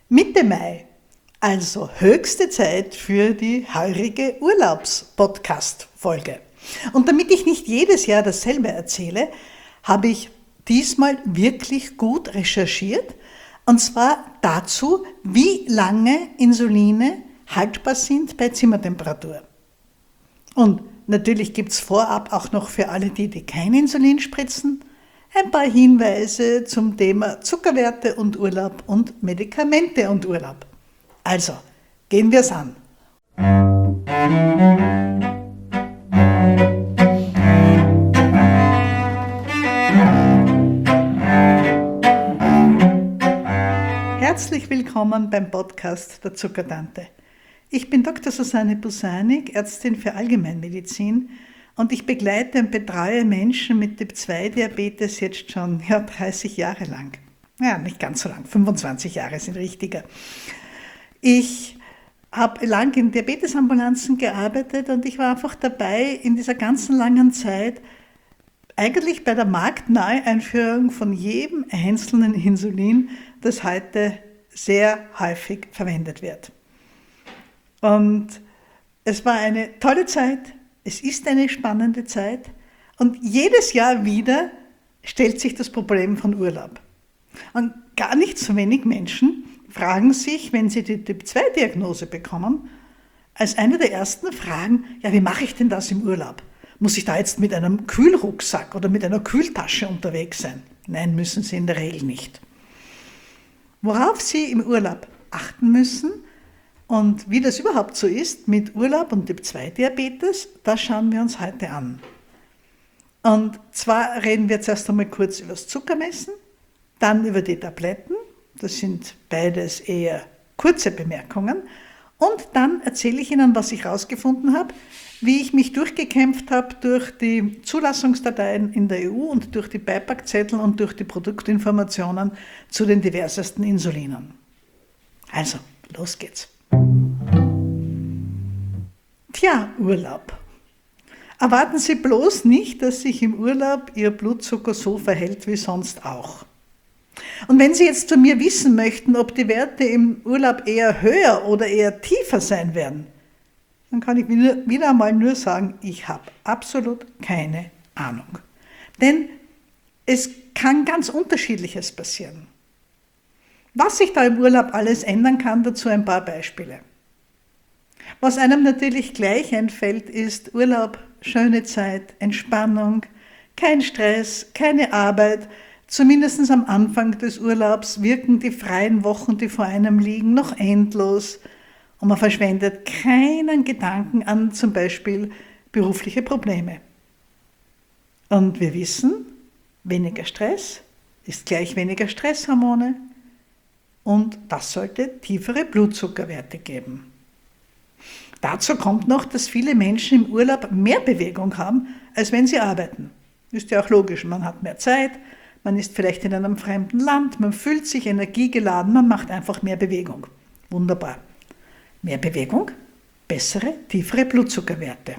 Mitte Mai, also höchste Zeit für die heurige Urlaubs-Podcast-Folge. Und damit ich nicht jedes Jahr dasselbe erzähle, habe ich diesmal wirklich gut recherchiert, und zwar dazu, wie lange Insuline haltbar sind bei Zimmertemperatur. Und natürlich gibt es vorab auch noch für alle die kein Insulin spritzen, ein paar Hinweise zum Thema Zuckerwerte und Urlaub und Medikamente und Urlaub. Also, gehen wir es an. Herzlich willkommen beim Podcast der Zuckertante. Ich bin Dr. Susanne Busanik, Ärztin für Allgemeinmedizin, und ich begleite und betreue Menschen mit Typ-2-Diabetes jetzt schon 30 Jahre lang. Ja, nicht ganz so lang, 25 Jahre sind richtiger. Ich habe lang in Diabetesambulanzen gearbeitet und ich war einfach dabei, in dieser ganzen langen Zeit eigentlich bei der Marktneueinführung von jedem einzelnen Insulin, das heute sehr häufig verwendet wird. Und es war eine tolle Zeit, es ist eine spannende Zeit und jedes Jahr wieder stellt sich das Problem von Urlaub. Und gar nicht so wenig Menschen fragen sich, wenn sie die Typ-2-Diagnose bekommen, als eine der ersten Fragen, ja, wie mache ich denn das im Urlaub? Muss ich da jetzt mit einem Kühlrucksack oder mit einer Kühltasche unterwegs sein? Nein, müssen sie in der Regel nicht. Worauf sie im Urlaub achten müssen und wie das überhaupt so ist mit Urlaub und Typ-2-Diabetes, das schauen wir uns heute an. Und zwar reden wir zuerst einmal kurz über das Zuckermessen, dann über die Tabletten, das sind beides eher kurze Bemerkungen, und dann erzähle ich Ihnen, was ich herausgefunden habe, wie ich mich durchgekämpft habe durch die Zulassungsdateien in der EU und durch die Beipackzettel und durch die Produktinformationen zu den diversesten Insulinen. Also, los geht's. Tja, Urlaub. Erwarten Sie bloß nicht, dass sich im Urlaub Ihr Blutzucker so verhält wie sonst auch. Und wenn Sie jetzt zu mir wissen möchten, ob die Werte im Urlaub eher höher oder eher tiefer sein werden, dann kann ich wieder einmal nur sagen, ich habe absolut keine Ahnung. Denn es kann ganz Unterschiedliches passieren. Was sich da im Urlaub alles ändern kann, dazu ein paar Beispiele. Was einem natürlich gleich einfällt, ist Urlaub, schöne Zeit, Entspannung, kein Stress, keine Arbeit. Zumindest am Anfang des Urlaubs wirken die freien Wochen, die vor einem liegen, noch endlos. Und man verschwendet keinen Gedanken an zum Beispiel berufliche Probleme. Und wir wissen, weniger Stress ist gleich weniger Stresshormone. Und das sollte tiefere Blutzuckerwerte geben. Dazu kommt noch, dass viele Menschen im Urlaub mehr Bewegung haben, als wenn sie arbeiten. Ist ja auch logisch, man hat mehr Zeit, man ist vielleicht in einem fremden Land, man fühlt sich energiegeladen, man macht einfach mehr Bewegung. Wunderbar. Mehr Bewegung, bessere, tiefere Blutzuckerwerte.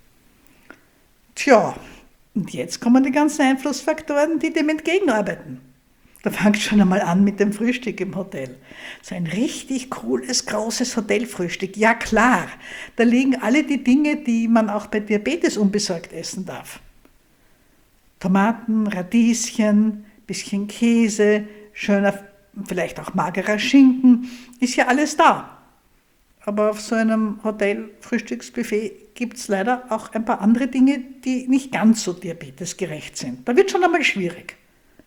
Tja, und jetzt kommen die ganzen Einflussfaktoren, die dem entgegenarbeiten. Da fängt schon einmal an mit dem Frühstück im Hotel. So ein richtig cooles, großes Hotelfrühstück. Ja klar, da liegen alle die Dinge, die man auch bei Diabetes unbesorgt essen darf. Tomaten, Radieschen, bisschen Käse, schöner, vielleicht auch magerer Schinken, ist ja alles da. Aber auf so einem Hotel-Frühstücksbuffet gibt es leider auch ein paar andere Dinge, die nicht ganz so diabetesgerecht sind. Da wird schon einmal schwierig.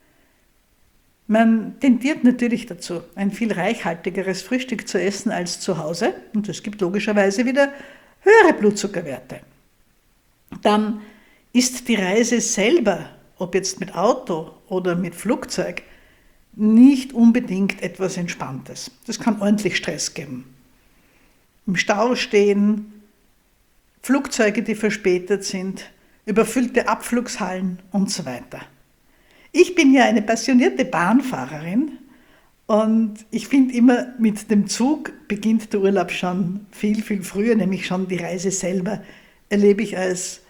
Man tendiert natürlich dazu, ein viel reichhaltigeres Frühstück zu essen als zu Hause, und es gibt logischerweise wieder höhere Blutzuckerwerte. Dann ist die Reise selber, ob jetzt mit Auto oder mit Flugzeug, nicht unbedingt etwas Entspanntes. Das kann ordentlich Stress geben. Im Stau stehen, Flugzeuge, die verspätet sind, überfüllte Abflugshallen und so weiter. Ich bin ja eine passionierte Bahnfahrerin und ich finde immer, mit dem Zug beginnt der Urlaub schon viel, viel früher, nämlich schon die Reise selber erlebe ich als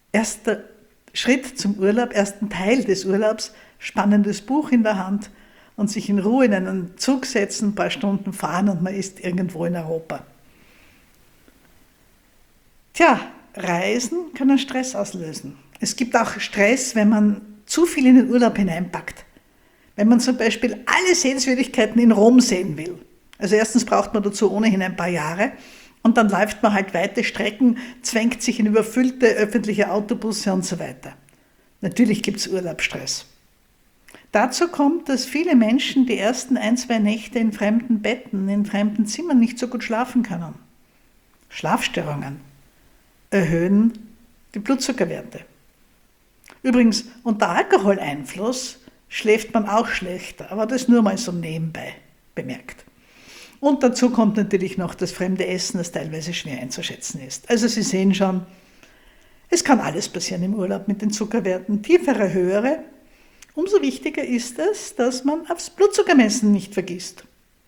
erster Schritt zum Urlaub, ersten Teil des Urlaubs, spannendes Buch in der Hand und sich in Ruhe in einen Zug setzen, ein paar Stunden fahren und man ist irgendwo in Europa. Tja, Reisen können Stress auslösen. Es gibt auch Stress, wenn man zu viel in den Urlaub hineinpackt. Wenn man zum Beispiel alle Sehenswürdigkeiten in Rom sehen will. Also erstens braucht man dazu ohnehin ein paar Jahre und dann läuft man halt weite Strecken, zwängt sich in überfüllte öffentliche Autobusse und so weiter. Natürlich gibt es Urlaubsstress. Dazu kommt, dass viele Menschen die ersten 1-2 Nächte in fremden Betten, in fremden Zimmern nicht so gut schlafen können. Schlafstörungen erhöhen die Blutzuckerwerte. Übrigens, unter Alkoholeinfluss schläft man auch schlechter, aber das nur mal so nebenbei bemerkt. Und dazu kommt natürlich noch das fremde Essen, das teilweise schwer einzuschätzen ist. Also Sie sehen schon, es kann alles passieren im Urlaub mit den Zuckerwerten, tiefere, höhere. Umso wichtiger ist es, dass man aufs Blutzuckermessen nicht vergisst.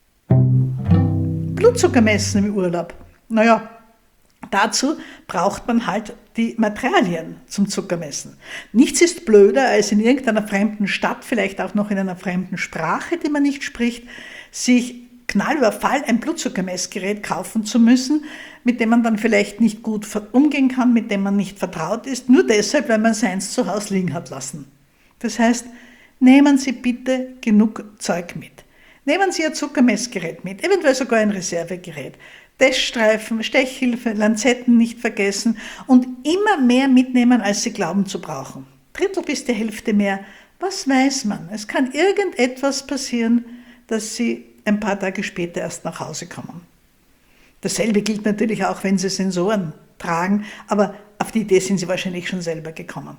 Blutzuckermessen im Urlaub. Naja, dazu braucht man halt die Materialien zum Zuckermessen. Nichts ist blöder, als in irgendeiner fremden Stadt, vielleicht auch noch in einer fremden Sprache, die man nicht spricht, sich knallüberfall ein Blutzuckermessgerät kaufen zu müssen, mit dem man dann vielleicht nicht gut umgehen kann, mit dem man nicht vertraut ist, nur deshalb, weil man seins zu Hause liegen hat lassen. Das heißt, nehmen Sie bitte genug Zeug mit. Nehmen Sie Ihr Zuckermessgerät mit, eventuell sogar ein Reservegerät. Teststreifen, Stechhilfe, Lanzetten nicht vergessen und immer mehr mitnehmen, als Sie glauben zu brauchen. Drittel bis die Hälfte mehr. Was weiß man? Es kann irgendetwas passieren, dass Sie ein paar Tage später erst nach Hause kommen. Dasselbe gilt natürlich auch, wenn Sie Sensoren tragen, aber auf die Idee sind Sie wahrscheinlich schon selber gekommen.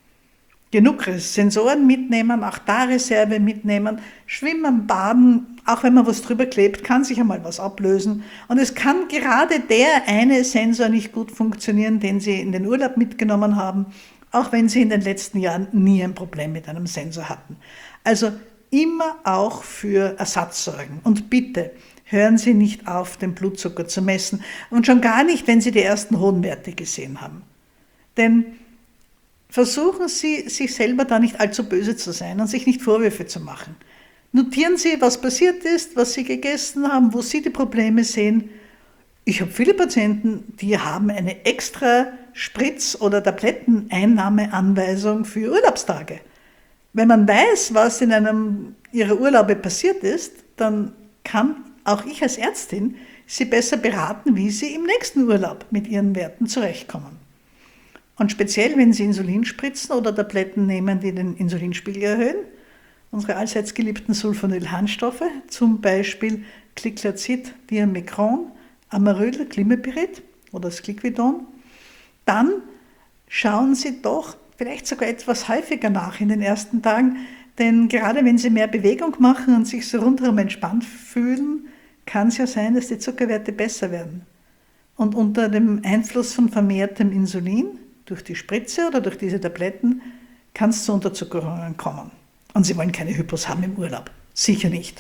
Genug Sensoren mitnehmen, auch da Reserve mitnehmen, schwimmen, baden, auch wenn man was drüber klebt, kann sich einmal was ablösen. Und es kann gerade der eine Sensor nicht gut funktionieren, den Sie in den Urlaub mitgenommen haben, auch wenn Sie in den letzten Jahren nie ein Problem mit einem Sensor hatten. Also immer auch für Ersatz sorgen. Und bitte, hören Sie nicht auf, den Blutzucker zu messen und schon gar nicht, wenn Sie die ersten hohen Werte gesehen haben. Denn versuchen Sie, sich selber da nicht allzu böse zu sein und sich nicht Vorwürfe zu machen. Notieren Sie, was passiert ist, was Sie gegessen haben, wo Sie die Probleme sehen. Ich habe viele Patienten, die haben eine extra Spritz- oder Tabletteneinnahmeanweisung für Urlaubstage. Wenn man weiß, was in einem Ihrer Urlaube passiert ist, dann kann auch ich als Ärztin Sie besser beraten, wie Sie im nächsten Urlaub mit Ihren Werten zurechtkommen. Und speziell, wenn Sie Insulinspritzen oder Tabletten nehmen, die den Insulinspiegel erhöhen, unsere allseits geliebten Sulfonylharnstoffe, zum Beispiel Gliclazid, Diamecron, Amaryl, Glimepirid oder das Gliclidon, dann schauen Sie doch vielleicht sogar etwas häufiger nach in den ersten Tagen, denn gerade wenn Sie mehr Bewegung machen und sich so rundherum entspannt fühlen, kann es ja sein, dass die Zuckerwerte besser werden. Und unter dem Einfluss von vermehrtem Insulin, durch die Spritze oder durch diese Tabletten, kann es zu Unterzuckerungen kommen. Und Sie wollen keine Hypos haben im Urlaub. Sicher nicht.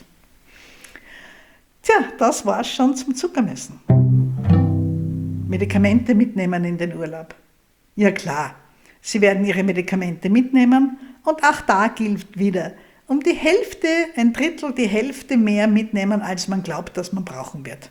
Tja, das war's schon zum Zuckermessen. Medikamente mitnehmen in den Urlaub. Ja klar, Sie werden Ihre Medikamente mitnehmen und auch da gilt wieder, um die Hälfte, ein Drittel, die Hälfte mehr mitnehmen, als man glaubt, dass man brauchen wird.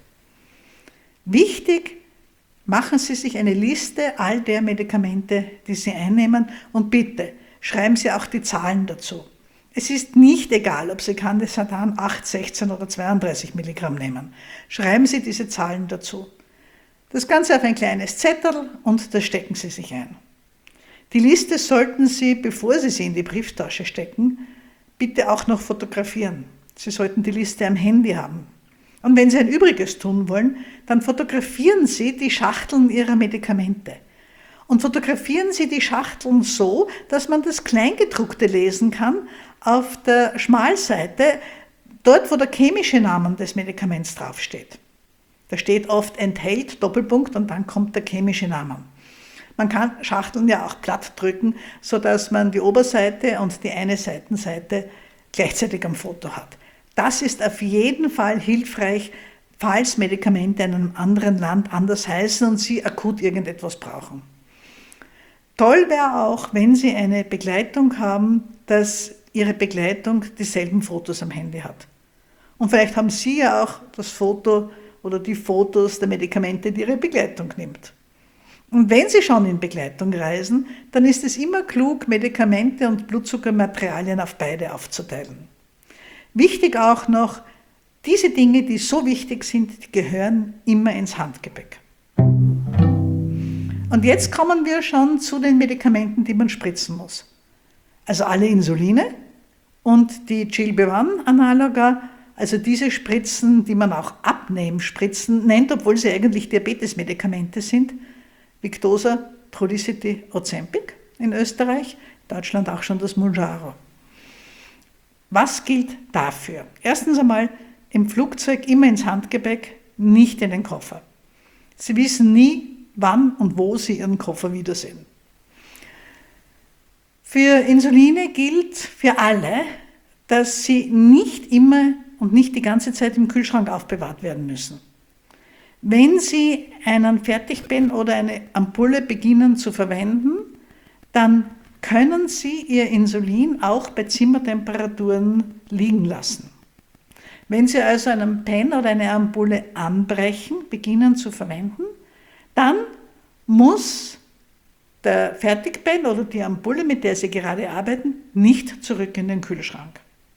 Wichtig, machen Sie sich eine Liste all der Medikamente, die Sie einnehmen und bitte schreiben Sie auch die Zahlen dazu. Es ist nicht egal, ob Sie Candesatan 8, 16 oder 32 Milligramm nehmen. Schreiben Sie diese Zahlen dazu. Das Ganze auf ein kleines Zettel und das stecken Sie sich ein. Die Liste sollten Sie, bevor Sie sie in die Brieftasche stecken, bitte auch noch fotografieren. Sie sollten die Liste am Handy haben. Und wenn Sie ein Übriges tun wollen, dann fotografieren Sie die Schachteln Ihrer Medikamente. Und fotografieren Sie die Schachteln so, dass man das Kleingedruckte lesen kann auf der Schmalseite, dort wo der chemische Name des Medikaments draufsteht. Da steht oft enthält, Doppelpunkt und dann kommt der chemische Name. Man kann Schachteln ja auch platt drücken, sodass man die Oberseite und die eine Seitenseite gleichzeitig am Foto hat. Das ist auf jeden Fall hilfreich, falls Medikamente in einem anderen Land anders heißen und Sie akut irgendetwas brauchen. Toll wäre auch, wenn Sie eine Begleitung haben, dass Ihre Begleitung dieselben Fotos am Handy hat. Und vielleicht haben Sie ja auch das Foto oder die Fotos der Medikamente, die Ihre Begleitung nimmt. Und wenn Sie schon in Begleitung reisen, dann ist es immer klug, Medikamente und Blutzuckermaterialien auf beide aufzuteilen. Wichtig auch noch, diese Dinge, die so wichtig sind, die gehören immer ins Handgepäck. Und jetzt kommen wir schon zu den Medikamenten, die man spritzen muss. Also alle Insuline und die GLP-1-Analoga, also diese Spritzen, die man auch Abnehmspritzen nennt, obwohl sie eigentlich Diabetesmedikamente sind. Victoza, Trulicity, Ozempic in Österreich, in Deutschland auch schon das Mounjaro. Was gilt dafür? Erstens einmal im Flugzeug immer ins Handgepäck, nicht in den Koffer. Sie wissen nie, wann und wo Sie Ihren Koffer wiedersehen. Für Insuline gilt für alle, dass sie nicht immer und nicht die ganze Zeit im Kühlschrank aufbewahrt werden müssen. Wenn Sie einen Fertigpen oder eine Ampulle beginnen zu verwenden, dann können Sie Ihr Insulin auch bei Zimmertemperaturen liegen lassen. Wenn Sie also einen Pen oder eine Ampulle anbrechen, beginnen zu verwenden, dann muss der Fertigpen oder die Ampulle, mit der Sie gerade arbeiten, nicht zurück in den Kühlschrank.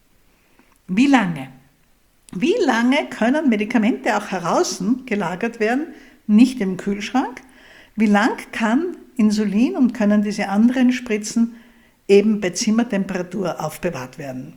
Wie lange? Wie lange können Medikamente auch draußen gelagert werden, nicht im Kühlschrank? Wie lang kann Insulin und können diese anderen Spritzen eben bei Zimmertemperatur aufbewahrt werden?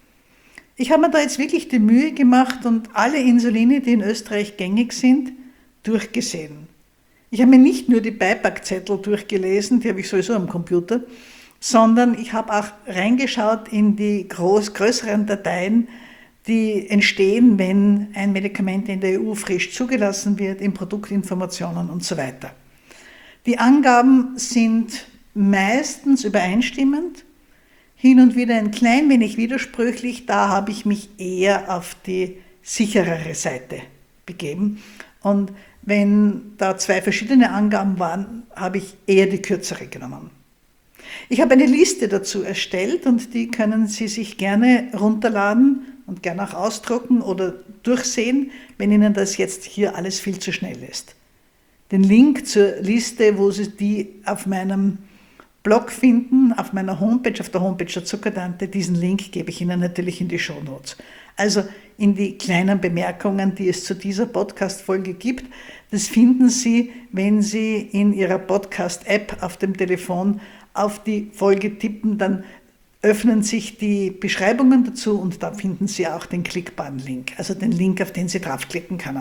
Ich habe mir da jetzt wirklich die Mühe gemacht und alle Insuline, die in Österreich gängig sind, durchgesehen. Ich habe mir nicht nur die Beipackzettel durchgelesen, die habe ich sowieso am Computer, sondern ich habe auch reingeschaut in die größeren Dateien, die entstehen, wenn ein Medikament in der EU frisch zugelassen wird, in Produktinformationen und so weiter. Die Angaben sind meistens übereinstimmend, hin und wieder ein klein wenig widersprüchlich, da habe ich mich eher auf die sicherere Seite begeben. Und wenn da zwei verschiedene Angaben waren, habe ich eher die kürzere genommen. Ich habe eine Liste dazu erstellt und die können Sie sich gerne runterladen und gerne auch ausdrucken oder durchsehen, wenn Ihnen das jetzt hier alles viel zu schnell ist. Den Link zur Liste, wo Sie die auf meinem Blog finden, auf meiner Homepage, auf der Homepage der Zuckertante, diesen Link gebe ich Ihnen natürlich in die Shownotes. Also in die kleinen Bemerkungen, die es zu dieser Podcast-Folge gibt. Das finden Sie, wenn Sie in Ihrer Podcast-App auf dem Telefon auf die Folge tippen, dann öffnen sich die Beschreibungen dazu und da finden Sie auch den klickbaren Link, also den Link, auf den Sie draufklicken können.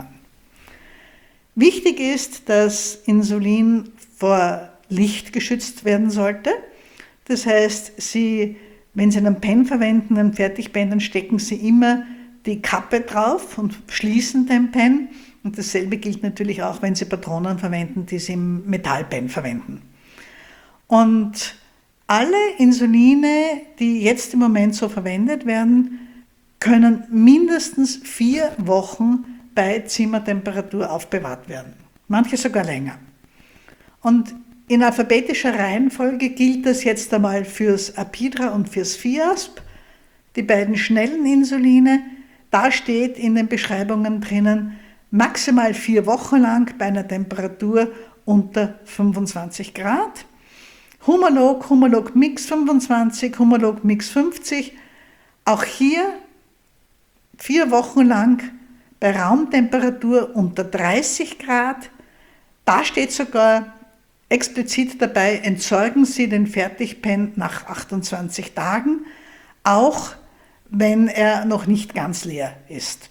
Wichtig ist, dass Insulin vor Licht geschützt werden sollte. Das heißt, wenn Sie einen Pen verwenden, einen Fertigpen, dann stecken Sie immer die Kappe drauf und schließen den Pen. Und dasselbe gilt natürlich auch, wenn Sie Patronen verwenden, die Sie im Metallpen verwenden. Und alle Insuline, die jetzt im Moment so verwendet werden, können mindestens 4 Wochen bei Zimmertemperatur aufbewahrt werden. Manche sogar länger. Und in alphabetischer Reihenfolge gilt das jetzt einmal fürs Apidra und fürs Fiasp, die beiden schnellen Insuline. Da steht in den Beschreibungen drinnen, maximal 4 Wochen lang bei einer Temperatur unter 25 Grad. Humalog Mix 25, Humalog Mix 50. Auch hier 4 Wochen lang bei Raumtemperatur unter 30 Grad. Da steht sogar explizit dabei, entsorgen Sie den Fertigpen nach 28 Tagen, auch wenn er noch nicht ganz leer ist.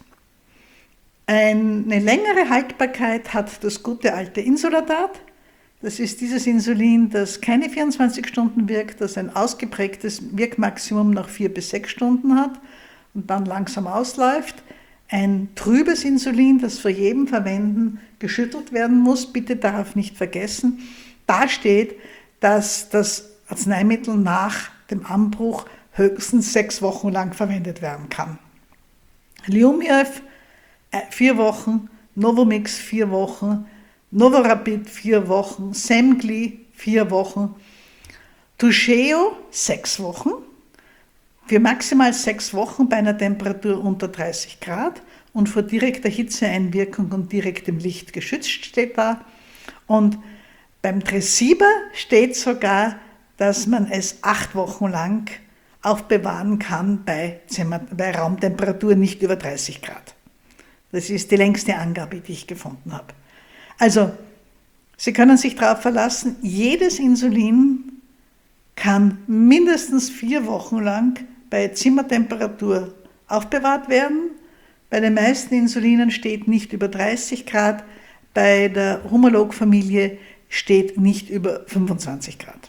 Eine längere Haltbarkeit hat das gute alte Insulatat. Das ist dieses Insulin, das keine 24 Stunden wirkt, das ein ausgeprägtes Wirkmaximum nach 4 bis 6 Stunden hat und dann langsam ausläuft. Ein trübes Insulin, das vor jedem Verwenden geschüttelt werden muss, bitte darauf nicht vergessen. Da steht, dass das Arzneimittel nach dem Anbruch höchstens 6 Wochen lang verwendet werden kann. Liumjev 4 Wochen, Novomix 4 Wochen, Novorapid 4 Wochen, Semgli 4 Wochen, Toujeo 6 Wochen, für maximal 6 Wochen bei einer Temperatur unter 30 Grad und vor direkter Hitzeeinwirkung und direktem Licht geschützt steht da. Und beim Tresiba steht sogar, dass man es 8 Wochen lang aufbewahren kann bei Raumtemperatur nicht über 30 Grad. Das ist die längste Angabe, die ich gefunden habe. Also, Sie können sich darauf verlassen, jedes Insulin kann mindestens 4 Wochen lang bei Zimmertemperatur aufbewahrt werden. Bei den meisten Insulinen steht nicht über 30 Grad, bei der Humalog-Familie steht nicht über 25 Grad.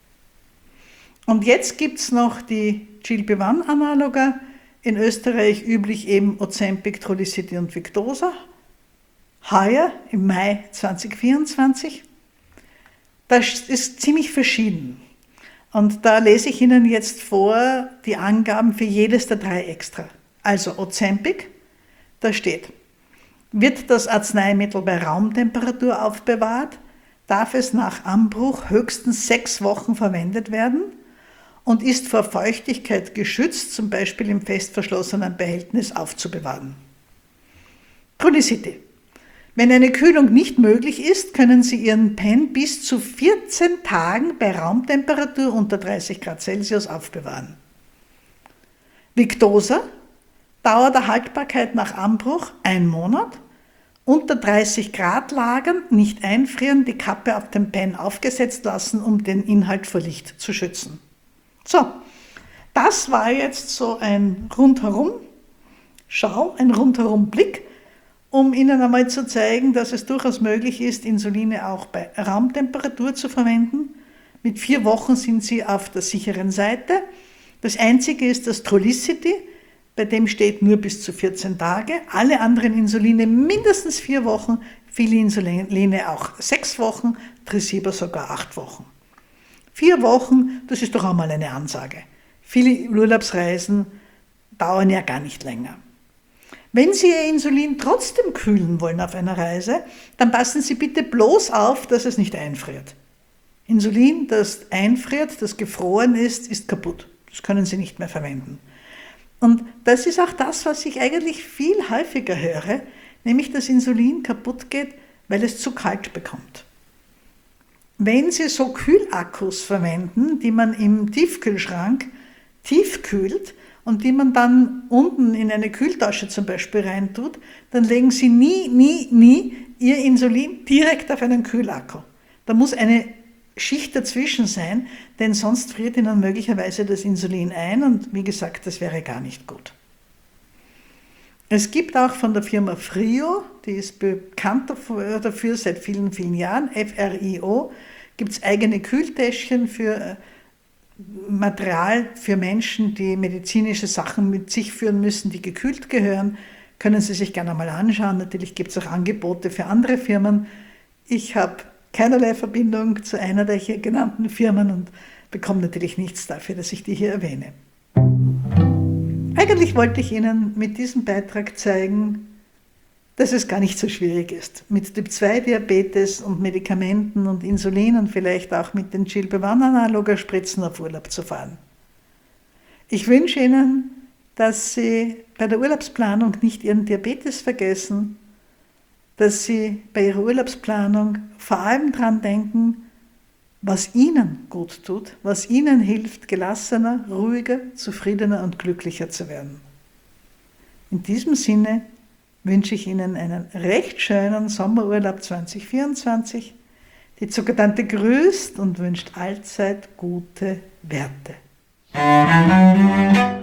Und jetzt gibt es noch die GLP-1-Analoga, in Österreich üblich eben Ozempic, Trulicity und Victoza. Heuer, im Mai 2024. Das ist ziemlich verschieden. Und da lese ich Ihnen jetzt vor die Angaben für jedes der 3 extra. Also Ozempic, da steht, wird das Arzneimittel bei Raumtemperatur aufbewahrt, darf es nach Anbruch höchstens 6 Wochen verwendet werden und ist vor Feuchtigkeit geschützt, zum Beispiel im fest verschlossenen Behältnis aufzubewahren. Trulicity. Wenn eine Kühlung nicht möglich ist, können Sie Ihren Pen bis zu 14 Tagen bei Raumtemperatur unter 30 Grad Celsius aufbewahren. Victoza, Dauer der Haltbarkeit nach Anbruch 1 Monat, unter 30 Grad lagern, nicht einfrieren, die Kappe auf dem Pen aufgesetzt lassen, um den Inhalt vor Licht zu schützen. So, das war jetzt so ein Rundherum-Schau, ein Rundherum-Blick, um Ihnen einmal zu zeigen, dass es durchaus möglich ist, Insuline auch bei Raumtemperatur zu verwenden. Mit 4 Wochen sind Sie auf der sicheren Seite. Das Einzige ist das Trulicity, bei dem steht nur bis zu 14 Tage. Alle anderen Insuline mindestens 4 Wochen, viele Insuline auch 6 Wochen, Tresiba sogar 8 Wochen. 4 Wochen, das ist doch auch mal eine Ansage. Viele Urlaubsreisen dauern ja gar nicht länger. Wenn Sie Ihr Insulin trotzdem kühlen wollen auf einer Reise, dann passen Sie bitte bloß auf, dass es nicht einfriert. Insulin, das einfriert, das gefroren ist kaputt. Das können Sie nicht mehr verwenden. Und das ist auch das, was ich eigentlich viel häufiger höre, nämlich dass Insulin kaputt geht, weil es zu kalt bekommt. Wenn Sie so Kühlakkus verwenden, die man im Tiefkühlschrank tiefkühlt, und die man dann unten in eine Kühltasche zum Beispiel reintut, dann legen Sie nie Ihr Insulin direkt auf einen Kühlakku. Da muss eine Schicht dazwischen sein, denn sonst friert Ihnen möglicherweise das Insulin ein und wie gesagt, das wäre gar nicht gut. Es gibt auch von der Firma Frio, die ist bekannt dafür seit vielen, vielen Jahren, FRIO, gibt es eigene Kühltäschchen für Material für Menschen, die medizinische Sachen mit sich führen müssen, die gekühlt gehören, können Sie sich gerne mal anschauen. Natürlich gibt es auch Angebote für andere Firmen. Ich habe keinerlei Verbindung zu einer der hier genannten Firmen und bekomme natürlich nichts dafür, dass ich die hier erwähne. Eigentlich wollte ich Ihnen mit diesem Beitrag zeigen, dass es gar nicht so schwierig ist, mit Typ-2-Diabetes und Medikamenten und Insulin und vielleicht auch mit den GLP-1-Analoga-Spritzen auf Urlaub zu fahren. Ich wünsche Ihnen, dass Sie bei der Urlaubsplanung nicht Ihren Diabetes vergessen, dass Sie bei Ihrer Urlaubsplanung vor allem daran denken, was Ihnen gut tut, was Ihnen hilft, gelassener, ruhiger, zufriedener und glücklicher zu werden. In diesem Sinne wünsche ich Ihnen einen recht schönen Sommerurlaub 2024. Die Zuckertante grüßt und wünscht allzeit gute Werte.